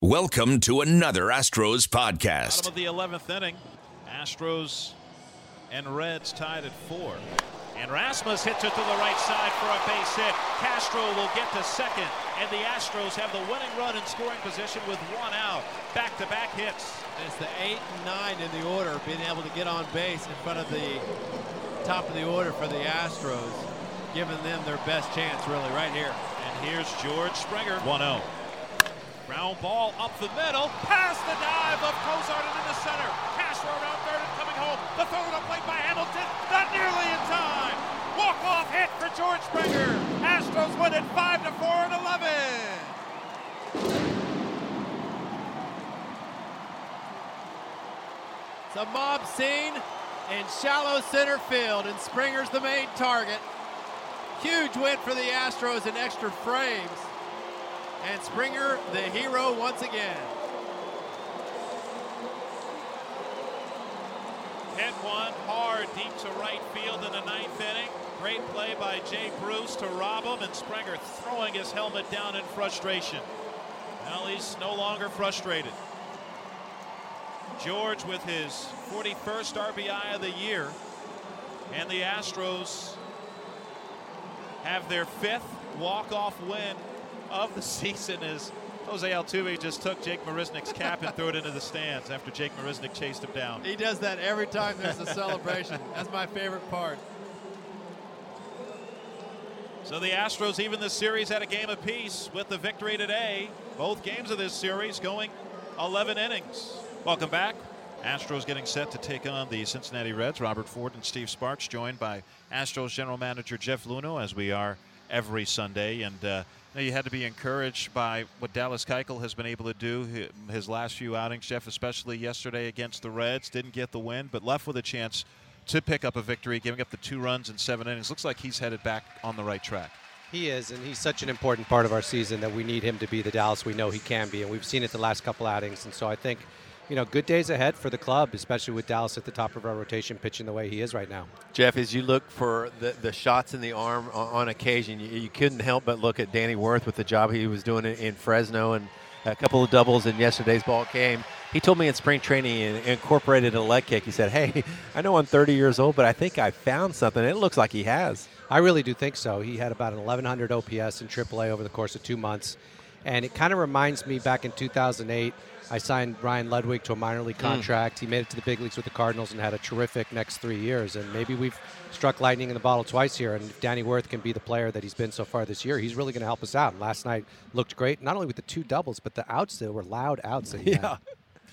Welcome to another Astros podcast. Bottom of the 11th inning, Astros and Reds tied at 4. And Rasmus hits it to the right side for a base hit. Castro will get to second, and the Astros have the winning run in scoring position with one out. Back-to-back hits. It's the 8 and 9 in the order, being able to get on base in front of the top of the order for the Astros, giving them their best chance, really, right here. And here's George Springer, 1-0. Ground ball up the middle, past the dive of Cozart and into center. Castro around third and coming home. The throw to plate by Hamilton, not nearly in time. Walk-off hit for George Springer. Astros win it 5-4 in 11. It's a mob scene in shallow center field, and Springer's the main target. Huge win for the Astros in extra frames. And Springer, the hero once again. Hit one hard deep to right field in the 9th inning. Great play by Jay Bruce to rob him, and Springer throwing his helmet down in frustration. Well, he's no longer frustrated. George with his 41st RBI of the year, and the Astros have their 5th walk-off win of the season as Jose Altuve just took Jake Marisnick's cap and threw it into the stands after Jake Marisnick chased him down. He does that every time there's a celebration. That's my favorite part. So the Astros even this series had a game apiece with the victory today. Both games of this series going 11 innings. Welcome back. Astros getting set to take on the Cincinnati Reds. Robert Ford and Steve Sparks joined by Astros general manager Jeff Luhnow, as we are every Sunday. And you had to be encouraged by what Dallas Keuchel has been able to do his last few outings, Jeff, especially yesterday against the Reds. Didn't get the win, but left with a chance to pick up a victory, giving up the 2 runs in 7 innings. Looks like he's headed back on the right track. He is, and he's such an important part of our season that we need him to be the Dallas we know he can be, and we've seen it the last couple outings. And so I think, good days ahead for the club, especially with Dallas at the top of our rotation pitching the way he is right now. Jeff, as you look for the shots in the arm on occasion, you couldn't help but look at Danny Wirth with the job he was doing in Fresno and a couple of doubles in yesterday's ball game. He told me in spring training he incorporated a leg kick. He said, hey, I know I'm 30 years old, but I think I found something. It looks like he has. I really do think so. He had about an 1,100 OPS in AAA over the course of 2 months. And it kind of reminds me back in 2008, I signed Ryan Ludwig to a minor league contract. He made it to the big leagues with the Cardinals and had a terrific next 3 years. And maybe we've struck lightning in the bottle twice here. And if Danny Wirth can be the player that he's been so far this year, he's really going to help us out. And last night looked great, not only with the 2 doubles, but the outs there were loud outs. That he had.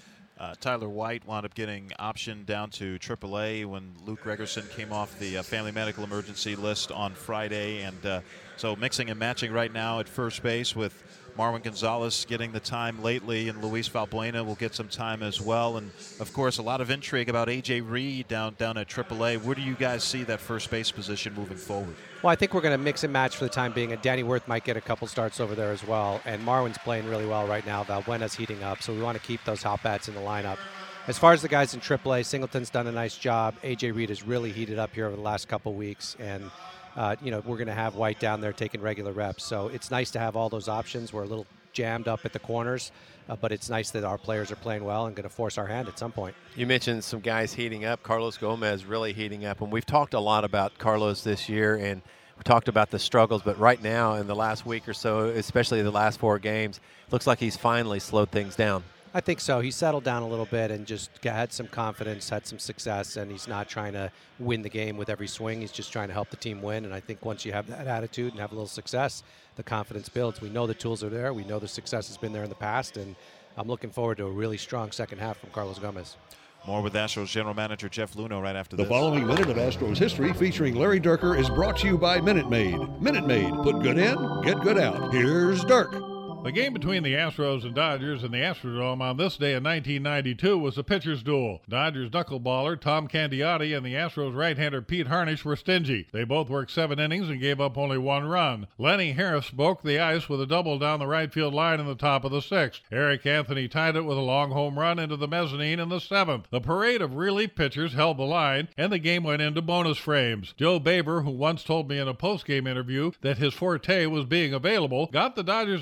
Tyler White wound up getting optioned down to AAA when Luke Gregerson came off the family medical emergency list on Friday. And so mixing and matching right now at first base with Marwin Gonzalez getting the time lately, and Luis Valbuena will get some time as well. And, of course, a lot of intrigue about A.J. Reed down at AAA. Where do you guys see that first base position moving forward? Well, I think we're going to mix and match for the time being, and Danny Wirth might get a couple starts over there as well. And Marwin's playing really well right now. Valbuena's heating up, so we want to keep those hot bats in the lineup. As far as the guys in AAA, Singleton's done a nice job. A.J. Reed has really heated up here over the last couple weeks, and we're going to have White down there taking regular reps. So it's nice to have all those options. We're a little jammed up at the corners, but it's nice that our players are playing well and going to force our hand at some point. You mentioned some guys heating up. Carlos Gomez really heating up, and we've talked a lot about Carlos this year, and we talked about the struggles, but right now in the last week or so, especially the last 4 games, looks like he's finally slowed things down. I think so. He settled down a little bit and just had some confidence, had some success, and he's not trying to win the game with every swing. He's just trying to help the team win, and I think once you have that attitude and have a little success, the confidence builds. We know the tools are there. We know the success has been there in the past, and I'm looking forward to a really strong second half from Carlos Gomez. More with Astros general manager Jeff Luhnow right after this. The following minute of Astros history featuring Larry Dierker is brought to you by Minute Maid. Minute Maid, put good in, get good out. Here's Dirk. The game between the Astros and Dodgers in the Astrodome on this day in 1992 was a pitcher's duel. Dodgers knuckleballer Tom Candiotti and the Astros right-hander Pete Harnisch were stingy. They both worked 7 innings and gave up only 1 run. Lenny Harris broke the ice with a double down the right field line in the top of the 6th. Eric Anthony tied it with a long home run into the mezzanine in the 7th. The parade of relief pitchers held the line, and the game went into bonus frames. Joe Baber, who once told me in a post-game interview that his forte was being available, got the Dodgers out in the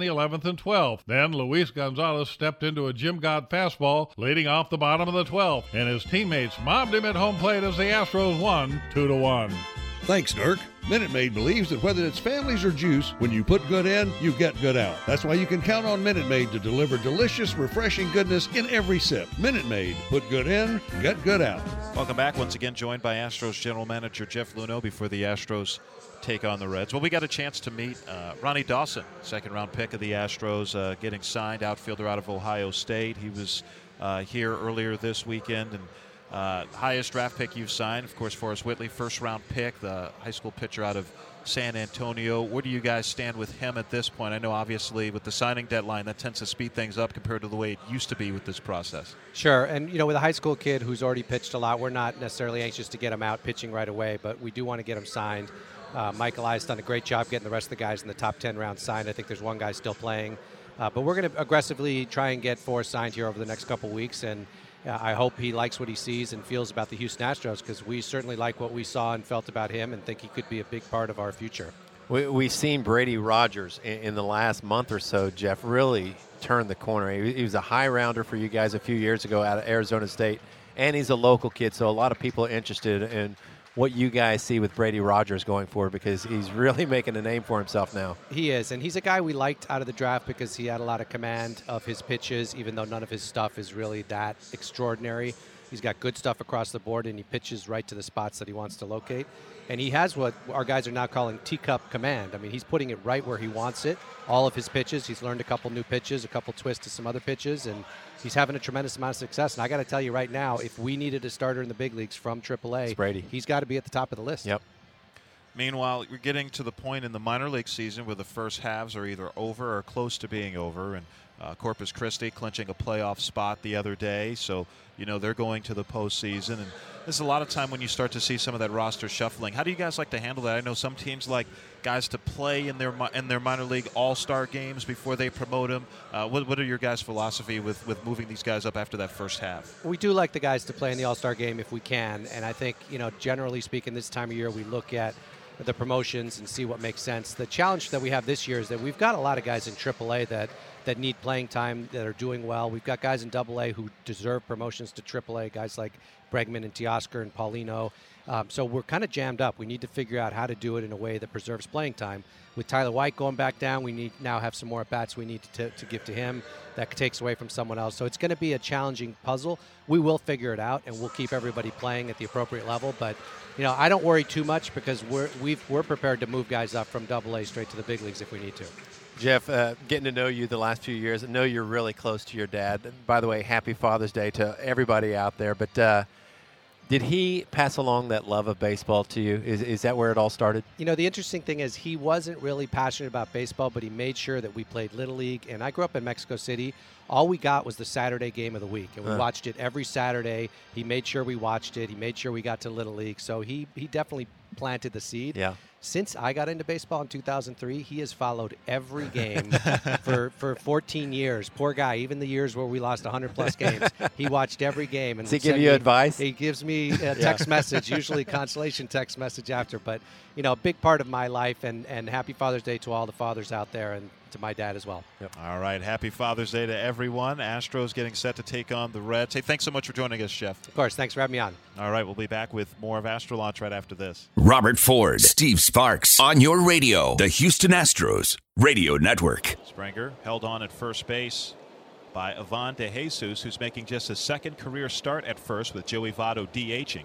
11th and 12th. Then Luis Gonzalez stepped into a Jim Gott fastball, leading off the bottom of the 12th, and his teammates mobbed him at home plate as the Astros won 2-1. Thanks, Dirk. Minute Maid believes that whether it's families or juice, when you put good in, you get good out. That's why you can count on Minute Maid to deliver delicious, refreshing goodness in every sip. Minute Maid, put good in, get good out. Welcome back. Once again, joined by Astros General Manager Jeff Luhnow before the Astros take on the Reds. Well, we got a chance to meet Ronnie Dawson, second-round pick of the Astros, getting signed, outfielder out of Ohio State. He was here earlier this weekend, and highest draft pick you've signed, of course, Forrest Whitley, first-round pick, the high school pitcher out of San Antonio. Where do you guys stand with him at this point? I know, obviously, with the signing deadline, that tends to speed things up compared to the way it used to be with this process. Sure, and, with a high school kid who's already pitched a lot, we're not necessarily anxious to get him out pitching right away, but we do want to get him signed. Michael Elias done a great job getting the rest of the guys in the top 10 rounds signed. I think there's one guy still playing. But we're going to aggressively try and get Forrest signed here over the next couple weeks, and I hope he likes what he sees and feels about the Houston Astros, because we certainly like what we saw and felt about him and think he could be a big part of our future. We've seen Brady Rogers in the last month or so, Jeff, really turn the corner. He was a high rounder for you guys a few years ago out of Arizona State, and he's a local kid, so a lot of people are interested in what you guys see with Brady Rogers going forward, because he's really making a name for himself now. He is, and he's a guy we liked out of the draft because he had a lot of command of his pitches, even though none of his stuff is really that extraordinary. He's got good stuff across the board, and he pitches right to the spots that he wants to locate. And he has what our guys are now calling teacup command. I mean, he's putting it right where he wants it. All of his pitches, he's learned a couple new pitches, a couple twists to some other pitches, and he's having a tremendous amount of success. And I got to tell you right now, if we needed a starter in the big leagues from AAA, Brady. He's got to be at the top of the list. Yep. Meanwhile, we're getting to the point in the minor league season where the first halves are either over or close to being over, and Corpus Christi clinching a playoff spot the other day, so they're going to the postseason, and there's a lot of time when you start to see some of that roster shuffling. How do you guys like to handle that? I know some teams like guys to play in their minor league all-star games before they promote them. What are your guys' philosophy with moving these guys up after that first half? We do like the guys to play in the all-star game if we can, and I think generally speaking, this time of year we look at the promotions and see what makes sense. The challenge that we have this year is that we've got a lot of guys in AAA that need playing time, that are doing well. We've got guys in AA who deserve promotions to AAA, guys like Bregman and Teoscar and Paulino. So we're kind of jammed up. We need to figure out how to do it in a way that preserves playing time. With Tyler White going back down, we need now have some more at-bats we need to give to him that takes away from someone else. So it's going to be a challenging puzzle. We will figure it out, and we'll keep everybody playing at the appropriate level. But, I don't worry too much because we're prepared to move guys up from AA straight to the big leagues if we need to. Jeff, getting to know you the last few years, I know you're really close to your dad. By the way, happy Father's Day to everybody out there. But did he pass along that love of baseball to you? Is that where it all started? The interesting thing is he wasn't really passionate about baseball, but he made sure that we played Little League. And I grew up in Mexico City. All we got was the Saturday game of the week, and we watched it every Saturday. He made sure we watched it. He made sure we got to Little League. So he definitely planted the seed. Yeah. Since I got into baseball in 2003, he has followed every game for 14 years. Poor guy, even the years where we lost 100-plus games, he watched every game. And does he give you advice? He gives me a text message, usually consolation text message after. But, a big part of my life, and happy Father's Day to all the fathers out there and to my dad as well. Yep. All right, happy Father's Day to everyone. Astros getting set to take on the Reds. Hey, thanks so much for joining us, Jeff. Of course, thanks for having me on. All right, we'll be back with more of Astro Launch right after this. Robert Ford, Steve Sparks, on your radio, the Houston Astros Radio Network. Springer held on at first base by Ivan De Jesus, who's making just his second career start at first with Joey Votto DHing.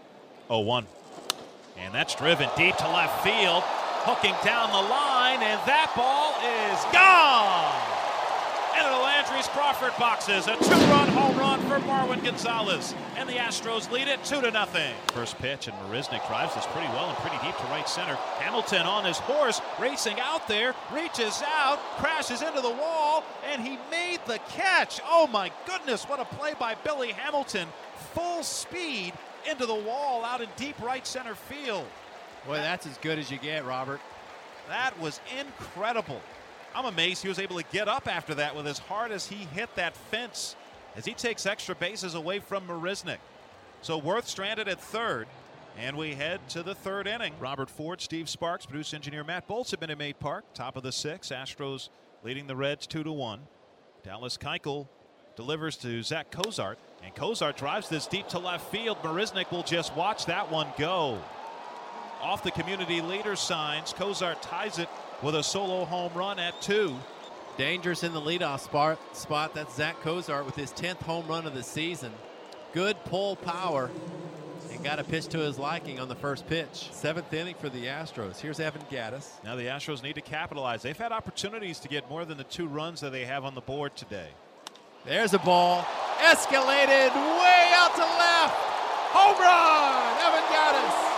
0-1. And that's driven deep to left field, hooking down the line, and that ball is gone! Into the Landry's Crawford boxes, a two-run home run for Marwin Gonzalez, and the Astros lead it 2-0. First pitch, and Marisnick drives this pretty well and pretty deep to right center. Hamilton on his horse, racing out there, reaches out, crashes into the wall, and he made the catch. Oh my goodness, what a play by Billy Hamilton. Full speed into the wall out in deep right center field. Boy, that's as good as you get, Robert. That was incredible. I'm amazed he was able to get up after that with as hard as he hit that fence as he takes extra bases away from Marisnick. So Worth stranded at third, and we head to the third inning. Robert Ford, Steve Sparks, producer engineer Matt Bolts at Minute Maid Park. Top of the sixth, Astros leading the Reds 2-1. Dallas Keuchel delivers to Zach Cozart, and Cozart drives this deep to left field. Marisnick will just watch that one go. Off the community leader signs, Cozart ties it with a solo home run at 2. Dangerous in the leadoff spot. That's Zach Cozart with his 10th home run of the season. Good pull power, and got a pitch to his liking on the first pitch. 7th inning for the Astros. Here's Evan Gattis. Now the Astros need to capitalize. They've had opportunities to get more than the 2 runs that they have on the board today. There's a ball. Escalated way out to left. Home run! Evan Gattis.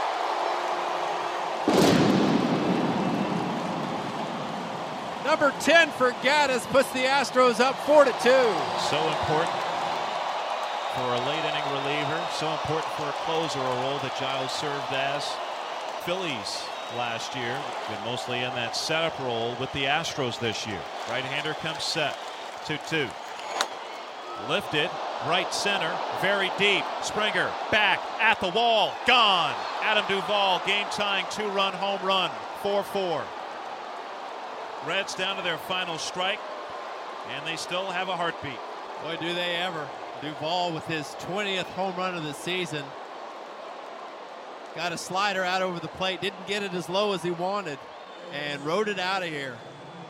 Number 10 for Gattis puts the Astros up 4-2. So important for a late inning reliever. So important for a closer, a role that Giles served as. Phillies last year, been mostly in that setup role with the Astros this year. Right-hander comes set. 2-2. Lifted, right center, very deep. Springer back at the wall, gone. Adam Duvall, game-tying 2-run home run, 4-4. Reds down to their final strike, and they still have a heartbeat. Boy, do they ever. Duvall with his 20th home run of the season. Got a slider out over the plate, didn't get it as low as he wanted, and rode it out of here.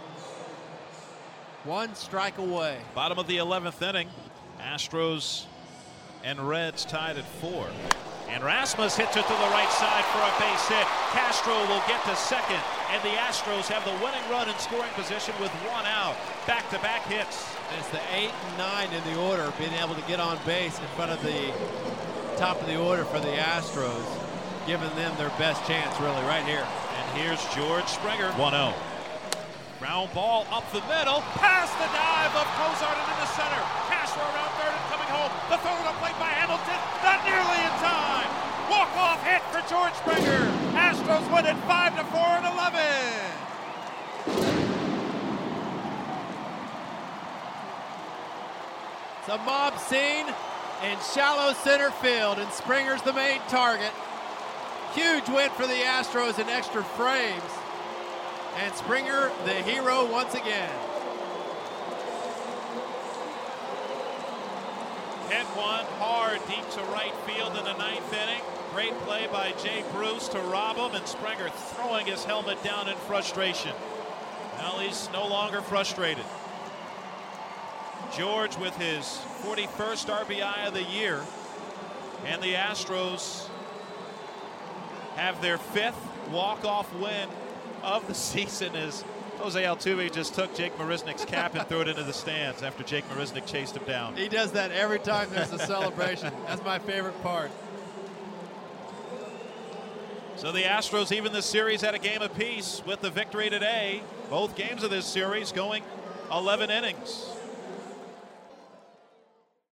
1 strike away. Bottom of the 11th inning. Astros and Reds tied at 4. And Rasmus hits it to the right side for a base hit. Castro will get to second, and the Astros have the winning run in scoring position with 1 out. Back-to-back hits. It's the 8 and 9 in the order, being able to get on base in front of the top of the order for the Astros, giving them their best chance, really, right here. And here's George Springer, 1-0. Ground ball up the middle, past the dive of Cozart and into center. Castro around third and coming home. The throw to the plate by Hamilton, not nearly in time. Walk-off hit for George Springer. Astros win it 5-4 in 11. It's a mob scene in shallow center field, and Springer's the main target. Huge win for the Astros in extra frames. And Springer, the hero once again. Hit one hard deep to right field in the 9th inning. Great play by Jay Bruce to rob him, and Springer throwing his helmet down in frustration. Well, he's no longer frustrated. George with his 41st RBI of the year, and the Astros have their 5th walk-off win of the season as Jose Altuve just took Jake Marisnick's cap and threw it into the stands after Jake Marisnick chased him down. He does that every time there's a celebration. That's my favorite part. So the Astros even this series at a game apiece with the victory today. Both games of this series going 11 innings.